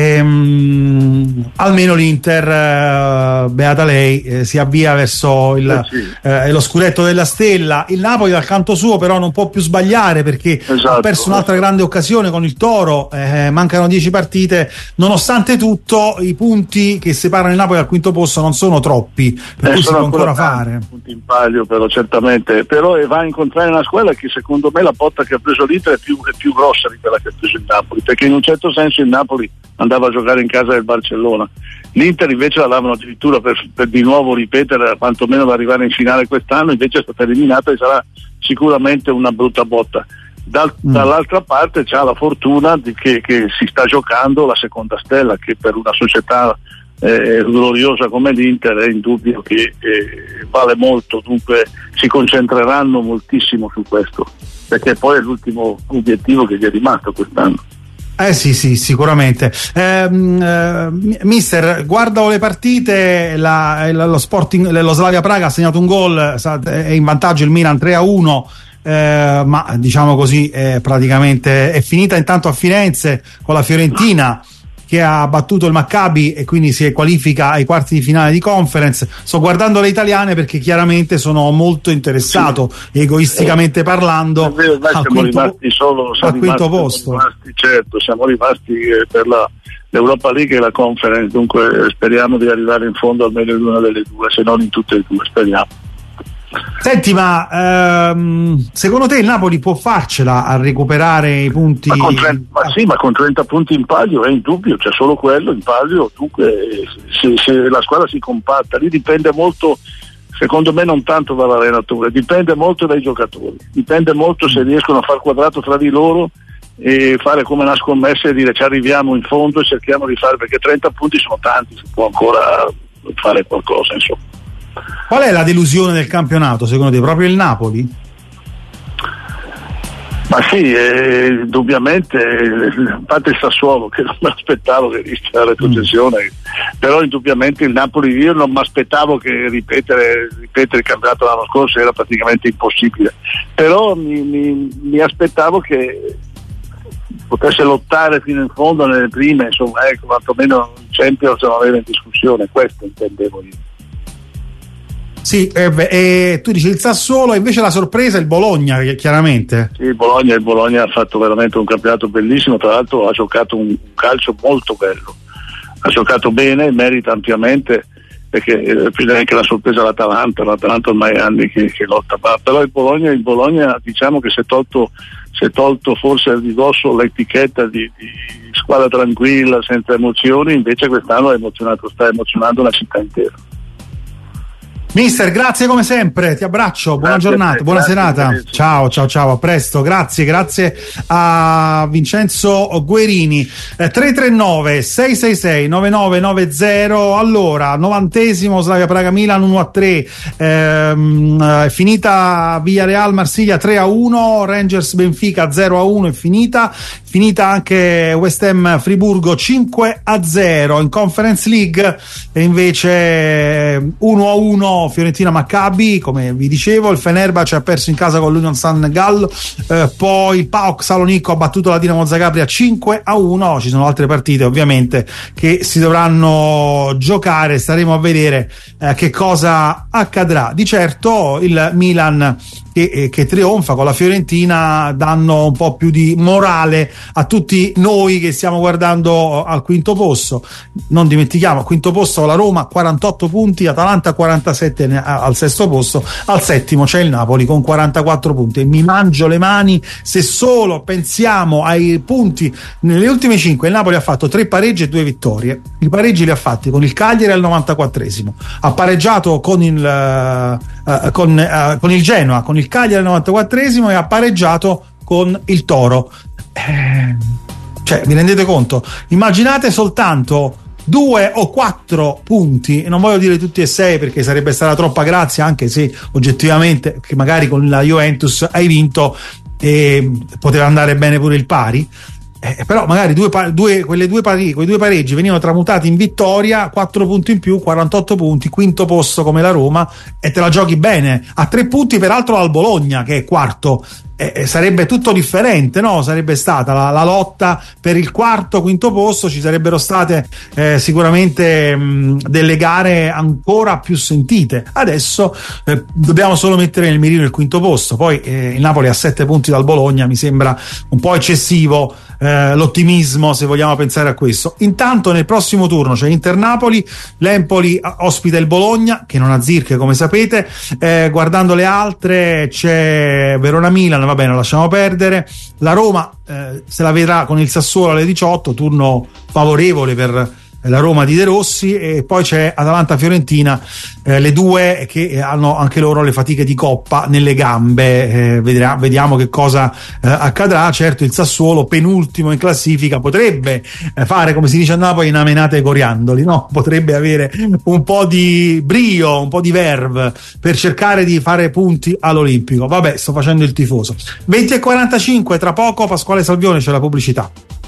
S2: Ehm, almeno l'Inter, eh, beata lei, eh, si avvia verso il, eh sì. eh, lo scudetto della Stella. Il Napoli dal canto suo però non può più sbagliare perché esatto, ha perso un'altra grande occasione con il Toro, eh, mancano dieci partite. Nonostante tutto i punti che separano il Napoli dal quinto posto non sono troppi, per
S6: eh,
S2: cui si può ancora fare
S6: punti in palio, però certamente però va a incontrare una squadra che secondo me la botta che ha preso l'Inter è più, è più grossa di quella che ha preso il Napoli, perché in un certo senso il Napoli andava a giocare in casa del Barcellona, l'Inter invece la davano addirittura per, per di nuovo ripetere quantomeno ad arrivare in finale quest'anno, invece è stata eliminata e sarà sicuramente una brutta botta. Dal, mm. Dall'altra parte c'ha la fortuna di che, che si sta giocando la seconda stella, che per una società eh, gloriosa come l'Inter è indubbio che eh, vale molto, dunque si concentreranno moltissimo su questo, perché poi è l'ultimo obiettivo che gli è rimasto quest'anno.
S2: Eh sì, sì, sicuramente. Eh, eh, mister, guardo le partite, la, lo Sporting, lo Slavia Praga ha segnato un gol, è in vantaggio il Milan tre a uno, eh, ma diciamo così è praticamente è finita intanto a Firenze con la Fiorentina che ha battuto il Maccabi e quindi si qualifica ai quarti di finale di Conference. Sto guardando le italiane perché chiaramente sono molto interessato, sì. egoisticamente parlando,
S6: è vero,
S2: al
S6: siamo
S2: quinto,
S6: rimasti solo
S2: al quinto rimasti,
S6: posto siamo rimasti, certo, siamo rimasti eh, per la, l'Europa League e la Conference, dunque speriamo di arrivare in fondo almeno in una delle due, se non in tutte e due, speriamo.
S2: Senti, ma ehm, secondo te il Napoli può farcela a recuperare i punti?
S6: Ma, con trenta, ma sì, ma con trenta punti in palio è indubbio, c'è solo quello in palio, dunque se, se la squadra si compatta, lì dipende molto, secondo me non tanto dall'allenatore, dipende molto dai giocatori, dipende molto se riescono a far quadrato tra di loro e fare come una scommessa e dire ci arriviamo in fondo e cerchiamo di fare, perché trenta punti sono tanti, si può ancora fare qualcosa, insomma.
S2: Qual è la delusione del campionato secondo te? Proprio il Napoli?
S6: Ma sì, eh, indubbiamente, a parte il Sassuolo che non mi aspettavo che rischia la retrocessione, mm. però indubbiamente il Napoli, io non mi aspettavo che ripetere, ripetere il campionato l'anno scorso era praticamente impossibile, però mi, mi, mi aspettavo che potesse lottare fino in fondo nelle prime, insomma, ecco, quantomeno il Champions non aveva in discussione, questo intendevo io.
S2: Sì, eh, eh, tu dici il Sassuolo, invece la sorpresa è il Bologna, chiaramente.
S6: Sì, il Bologna, il Bologna ha fatto veramente un campionato bellissimo, tra l'altro ha giocato un calcio molto bello, ha giocato bene, merita ampiamente, perché eh, anche la sorpresa l'Atalanta, l'Atalanta ormai ha anni che, che lotta, però il Bologna, il Bologna diciamo che si è tolto, si è tolto forse di dosso l'etichetta di, di squadra tranquilla, senza emozioni, invece quest'anno è emozionato, sta emozionando la città intera.
S2: Mister, grazie come sempre, ti abbraccio, buona
S6: Grazie
S2: giornata,
S6: te,
S2: buona
S6: grazie,
S2: serata.
S6: grazie.
S2: Ciao, ciao, ciao, a presto, grazie, grazie a Vincenzo Guerini. Eh, tre tre nove sei sei sei nove nove nove zero. Allora, novantesimo Slavia Praga Milan uno a tre, ehm, è finita Villarreal Marsiglia tre a uno, Rangers Benfica zero a uno, è finita. Finita anche West Ham Friburgo cinque a zero. In Conference League e invece uno a uno Fiorentina Maccabi, come vi dicevo. Il Fenerbahce ha perso in casa con l'Union San Gallo, eh, poi il PAOK Salonico ha battuto la Dinamo Zagabria cinque a uno. Ci sono altre partite ovviamente che si dovranno giocare, staremo a vedere eh, che cosa accadrà. Di certo il Milan che, che trionfa con la Fiorentina danno un po' più di morale a tutti noi che stiamo guardando al quinto posto. Non dimentichiamo, al quinto posto la Roma quarantotto punti, Atalanta quarantasette al sesto posto, al settimo c'è il Napoli con quarantaquattro punti. E mi mangio le mani se solo pensiamo ai punti nelle ultime cinque. Il Napoli ha fatto tre pareggi e due vittorie. I pareggi li ha fatti con il Cagliari al novantaquattresimo, ha pareggiato con il uh, uh, con, uh, con il Genoa, con il Cagliari al novantaquattresimo e ha pareggiato con il Toro. Eh, cioè, vi rendete conto? Immaginate soltanto due o quattro punti, non voglio dire tutti e sei perché sarebbe stata troppa grazia, anche se oggettivamente che magari con la Juventus hai vinto e poteva andare bene pure il pari. Eh, però magari due, due, quelle due pari, quei due pareggi venivano tramutati in vittoria, quattro punti in più, quarantotto punti, quinto posto come la Roma, e te la giochi bene, a tre punti peraltro al Bologna che è quarto. Eh, sarebbe tutto differente, no? Sarebbe stata la, la lotta per il quarto, quinto posto, ci sarebbero state eh, sicuramente mh, delle gare ancora più sentite. Adesso eh, dobbiamo solo mettere nel mirino il quinto posto, poi eh, il Napoli ha sette punti dal Bologna, mi sembra un po' eccessivo eh, l'ottimismo se vogliamo pensare a questo. Intanto nel prossimo turno c'è Inter-Napoli, l'Empoli ospita il Bologna che non ha Zirche come sapete, eh, guardando le altre c'è Verona-Milan, va bene, lasciamo perdere. La Roma eh, se la vedrà con il Sassuolo alle diciotto, turno favorevole per la Roma di De Rossi, e poi c'è Atalanta-Fiorentina, eh, le due che hanno anche loro le fatiche di coppa nelle gambe, eh, vedrà, vediamo che cosa eh, accadrà. Certo il Sassuolo penultimo in classifica potrebbe eh, fare, come si dice a Napoli, una menata ai coriandoli, no? Potrebbe avere un po' di brio, un po' di verve per cercare di fare punti all'Olimpico. Vabbè, sto facendo il tifoso. venti e quarantacinque, tra poco Pasquale Salvione, c'è la pubblicità.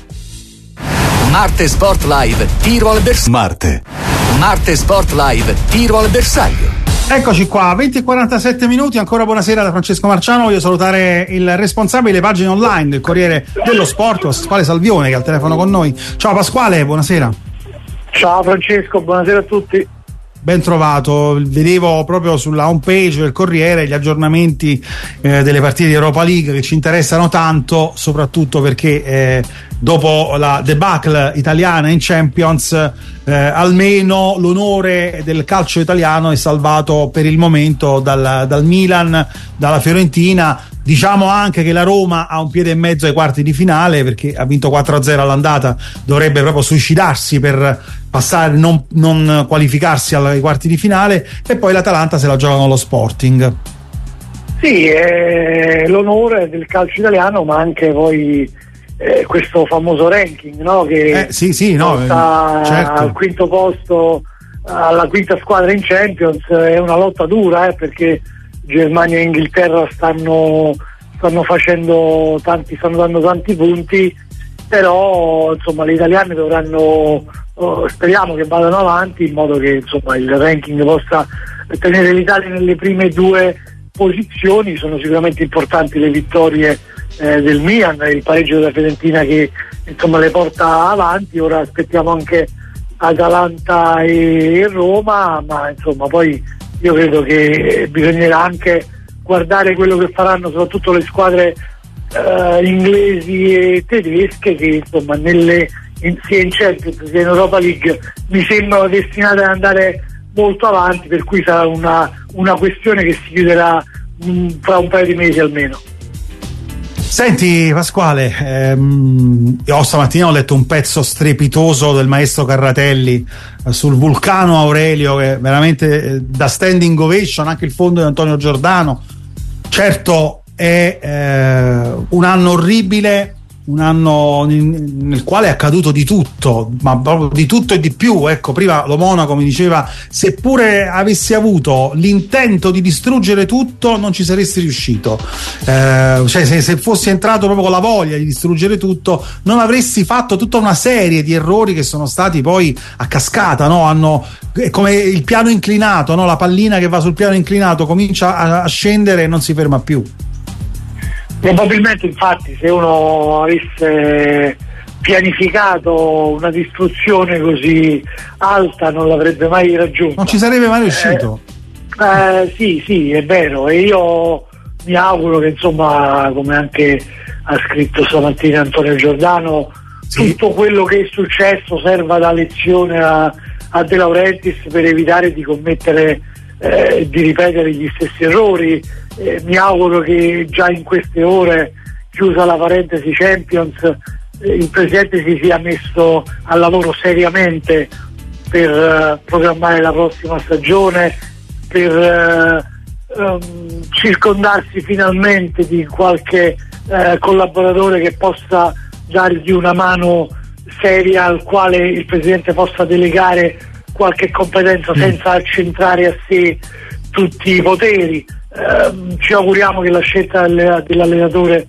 S1: Marte Sport Live, tiro al bersaglio. Marte. Marte Sport Live, tiro al bersaglio.
S2: Eccoci qua, venti e quarantasette minuti, ancora buonasera da Francesco Marciano. Voglio salutare il responsabile pagine online del Corriere dello Sport, Pasquale Salvione, che è al telefono con noi. Ciao Pasquale, buonasera.
S7: Ciao Francesco, buonasera a tutti.
S2: Ben trovato, vedevo proprio sulla home page del Corriere gli aggiornamenti eh, delle partite di Europa League che ci interessano tanto, soprattutto perché eh, dopo la debacle italiana in Champions eh, almeno l'onore del calcio italiano è salvato per il momento dal, dal Milan, dalla Fiorentina. Diciamo anche che la Roma ha un piede e mezzo ai quarti di finale perché ha vinto quattro a zero all'andata, dovrebbe proprio suicidarsi per passare, non, non qualificarsi ai quarti di finale, e poi l'Atalanta se la gioca con lo Sporting.
S7: Sì, è l'onore del calcio italiano, ma anche poi eh, questo famoso ranking, no? Che
S2: eh, sì, sì, no,
S7: porta
S2: certo.
S7: al quinto posto, alla quinta squadra in Champions. È una lotta dura, eh, perché Germania e Inghilterra stanno, stanno facendo tanti, stanno dando tanti punti, però insomma gli italiani dovranno, oh, speriamo che vadano avanti in modo che insomma il ranking possa tenere l'Italia nelle prime due posizioni. Sono sicuramente importanti le vittorie eh, del Milan, il pareggio della Fiorentina che insomma le porta avanti. Ora aspettiamo anche Atalanta e Roma, ma insomma poi io credo che bisognerà anche guardare quello che faranno soprattutto le squadre eh, inglesi e tedesche, che insomma nelle, in, sia in Champions sia in Europa League mi sembrano destinate ad andare molto avanti, per cui sarà una, una questione che si chiuderà mh, fra un paio di mesi almeno.
S2: Senti Pasquale, ehm, io stamattina ho letto un pezzo strepitoso del maestro Carratelli eh, sul vulcano Aurelio, che veramente eh, da standing ovation, anche il fondo di Antonio Giordano. Certo è eh, un anno orribile, un anno nel quale è accaduto di tutto, ma proprio di tutto e di più. Ecco, prima lo Monaco mi diceva: seppure avessi avuto l'intento di distruggere tutto non ci saresti riuscito, eh, cioè se, se fossi entrato proprio con la voglia di distruggere tutto non avresti fatto tutta una serie di errori che sono stati poi a cascata, no? Hanno, è come il piano inclinato, no? La pallina che va sul piano inclinato comincia a, a scendere e non si ferma più.
S7: Probabilmente, infatti, se uno avesse pianificato una distruzione così alta non l'avrebbe mai raggiunta.
S2: Non ci sarebbe mai riuscito.
S7: Eh, eh, sì, sì, è vero, e io mi auguro che, insomma, come anche ha scritto stamattina Antonio Giordano, sì, tutto quello che è successo serva da lezione a, a De Laurentiis per evitare di commettere, eh, di ripetere gli stessi errori. Eh, mi auguro che già in queste ore, chiusa la parentesi Champions, eh, il presidente si sia messo al lavoro seriamente per eh, programmare la prossima stagione, per eh, um, circondarsi finalmente di qualche eh, collaboratore che possa dargli una mano seria, al quale il presidente possa delegare qualche competenza senza accentrare a sé tutti i poteri. Eh, ci auguriamo che la scelta dell'allenatore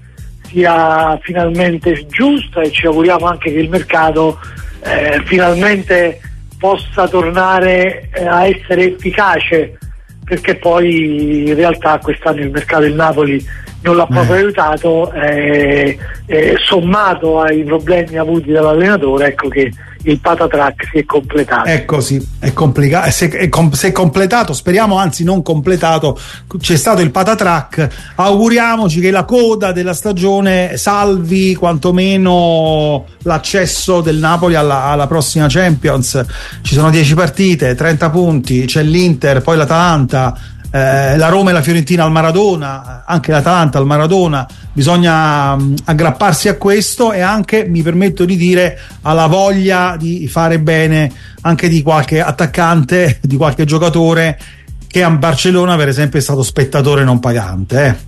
S7: sia finalmente giusta e ci auguriamo anche che il mercato eh, finalmente possa tornare eh, a essere efficace, perché poi in realtà quest'anno il mercato del Napoli non l'ha proprio eh. aiutato, eh, eh, sommato ai problemi avuti dall'allenatore, ecco che il patatrack si è completato.
S2: Ecco, sì, è complicato, si è, com- si è completato, speriamo, anzi non completato, c'è stato il patatrack, auguriamoci che la coda della stagione salvi quantomeno l'accesso del Napoli alla, alla prossima Champions. Ci sono dieci partite, trenta punti, c'è l'Inter, poi l'Atalanta, Eh, la Roma e la Fiorentina al Maradona, anche l'Atalanta al Maradona. Bisogna mh, aggrapparsi a questo e anche, mi permetto di dire, alla voglia di fare bene anche di qualche attaccante, di qualche giocatore che a Barcellona per esempio è stato spettatore non pagante. eh.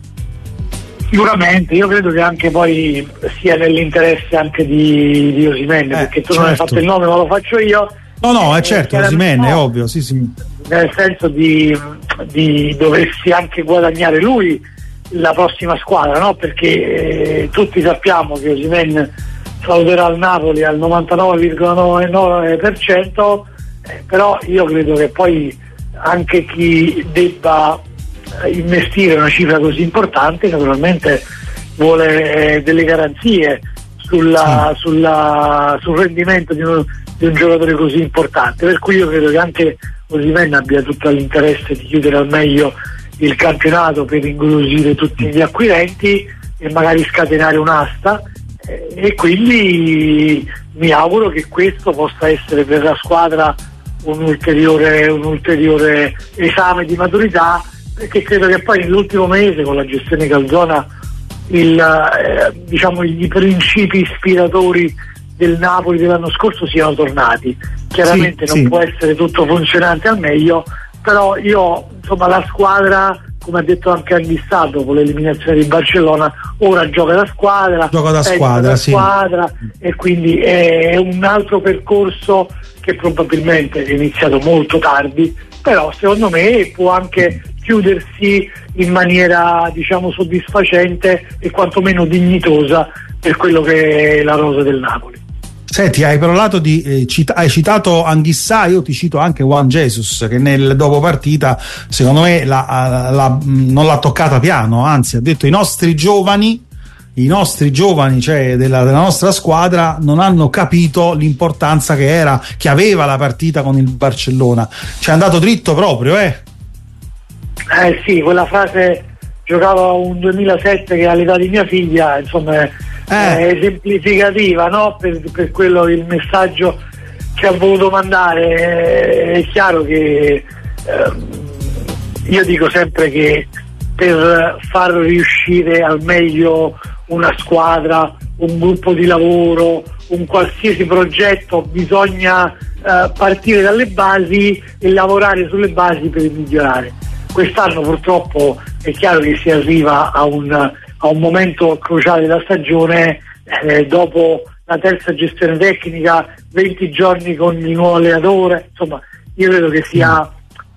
S7: Sicuramente, io credo che anche poi sia nell'interesse anche di, di Osimhen, eh, perché tu certo. non hai fatto il nome, ma lo faccio io.
S2: No, no, è certo, Osimhen, è ovvio, sì, sì.
S7: Nel senso di, di doversi anche guadagnare lui la prossima squadra, no? Perché eh, tutti sappiamo che Osimhen saluterà il Napoli al novantanove virgola novantanove per cento, eh, però io credo che poi anche chi debba investire una cifra così importante naturalmente vuole eh, delle garanzie sulla, sì. sulla, sul rendimento di un, di un giocatore così importante, per cui io credo che anche Osimhen abbia tutto l'interesse di chiudere al meglio il campionato per ingolosire tutti gli acquirenti e magari scatenare un'asta, eh, e quindi mi auguro che questo possa essere per la squadra un ulteriore, un ulteriore esame di maturità, perché credo che poi nell'ultimo mese con la gestione Calzona il, eh, diciamo, i principi ispiratori del Napoli dell'anno scorso siano tornati. Chiaramente sì, non sì. può essere tutto funzionante al meglio, però io, insomma, la squadra, come ha detto anche Anghissà dopo l'eliminazione di Barcellona, ora gioca da squadra,
S2: gioca da squadra,
S7: da
S2: sì.
S7: squadra, e quindi è un altro percorso che probabilmente è iniziato molto tardi, però secondo me può anche chiudersi in maniera, diciamo, soddisfacente e quantomeno dignitosa per quello che è la rosa del Napoli.
S2: Senti, hai parlato di eh, cita- hai citato Anghissà, io ti cito anche Juan Jesus, che nel dopo partita secondo me la, la, non l'ha toccata piano, anzi ha detto: i nostri giovani i nostri giovani cioè della, della nostra squadra non hanno capito l'importanza che era, che aveva la partita con il Barcellona. Ci è andato dritto proprio, eh
S7: eh sì, quella frase giocava un duemilasette che all'età di mia figlia, insomma, eh. è esemplificativa, no? Per, per quello, il messaggio ci ha voluto mandare. È chiaro che eh, io dico sempre che per far riuscire al meglio una squadra, un gruppo di lavoro, un qualsiasi progetto, bisogna eh, partire dalle basi e lavorare sulle basi per migliorare. Quest'anno purtroppo è chiaro che si arriva a un, a un momento cruciale della stagione, eh, dopo la terza gestione tecnica, venti giorni con il nuovo allenatore, insomma io credo che sia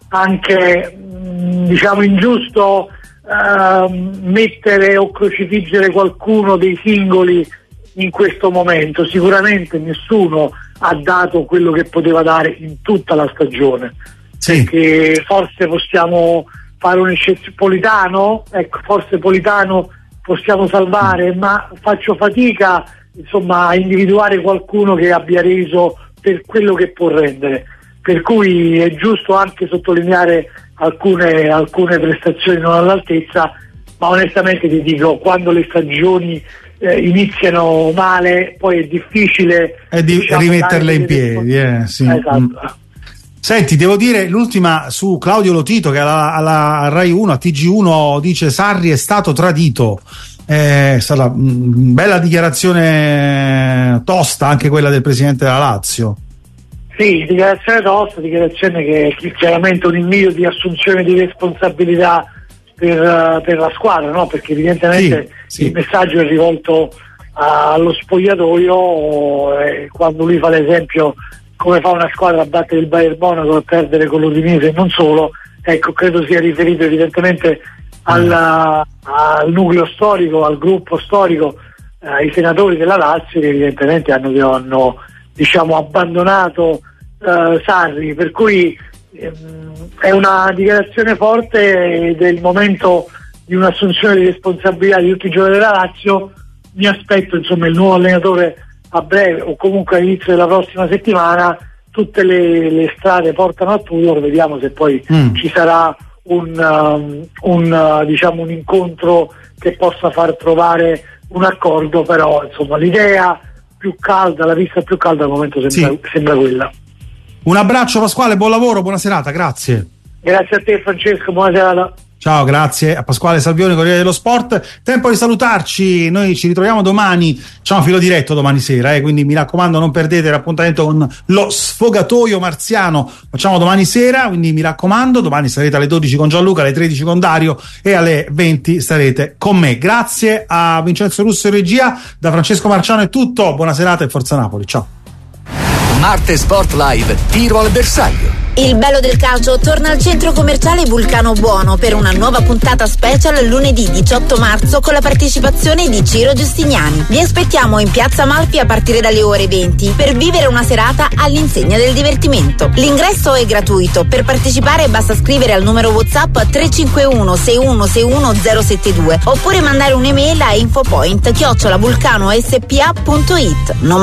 S7: anche mh, diciamo ingiusto uh, mettere o crocifiggere qualcuno dei singoli in questo momento. Sicuramente nessuno ha dato quello che poteva dare in tutta la stagione, sì. Perché forse possiamo fare un'eccezione. Politano, ecco, forse Politano possiamo salvare, ma faccio fatica insomma a individuare qualcuno che abbia reso per quello che può rendere, per cui è giusto anche sottolineare alcune, alcune prestazioni non all'altezza, ma onestamente ti dico, quando le stagioni eh, iniziano male poi è difficile
S2: è di diciamo, rimetterle in piedi, eh, sì.
S7: Esatto.
S2: Mm. Senti, devo dire l'ultima su Claudio Lotito, che alla, alla Rai uno, a T G uno, dice Sarri è stato tradito. È stata una bella dichiarazione tosta anche quella del presidente della Lazio.
S7: Sì, dichiarazione tosta, dichiarazione che è chiaramente un invito di assunzione di responsabilità per, per la squadra, no? Perché evidentemente sì, sì. Il messaggio è rivolto allo spogliatoio, eh, quando lui fa l'esempio come fa una squadra a battere il Bayern Monaco e perdere con l'Udinese e non solo, ecco, credo sia riferito evidentemente al, al nucleo storico, al gruppo storico, eh, ai senatori della Lazio che evidentemente hanno, hanno diciamo abbandonato eh, Sarri, per cui ehm, è una dichiarazione forte del momento di un'assunzione di responsabilità di tutti i giocatori della Lazio. Mi aspetto insomma il nuovo allenatore a breve o comunque all'inizio della prossima settimana. Tutte le, le strade portano a Tudor, vediamo se poi mm. ci sarà un, um, un uh, diciamo un incontro che possa far trovare un accordo, però insomma l'idea più calda, la vista più calda al momento sembra, sì. sembra quella.
S2: Un abbraccio Pasquale, buon lavoro, buona serata, grazie.
S7: Grazie a te Francesco, buona serata.
S2: Ciao, grazie a Pasquale Salvioni, Corriere dello Sport. Tempo di salutarci, noi ci ritroviamo domani, facciamo filo diretto domani sera, eh, quindi mi raccomando non perdete l'appuntamento con lo sfogatoio marziano, facciamo domani sera, quindi mi raccomando, domani sarete alle dodici con Gianluca, alle tredici con Dario e alle venti sarete con me. Grazie a Vincenzo Russo in regia, da Francesco Marciano è tutto, buona serata e Forza Napoli, ciao.
S1: Marte Sport Live, tiro al bersaglio.
S8: Il bello del calcio torna al centro commerciale Vulcano Buono per una nuova puntata special lunedì diciotto marzo con la partecipazione di Ciro Giustiniani. Vi aspettiamo in Piazza Malfi a partire dalle ore venti per vivere una serata all'insegna del divertimento. L'ingresso è gratuito. Per partecipare basta scrivere al numero WhatsApp tre cinque uno sei uno sei uno zero sette due oppure mandare un'email a infopoint chiocciola vulcano spa punto it. Non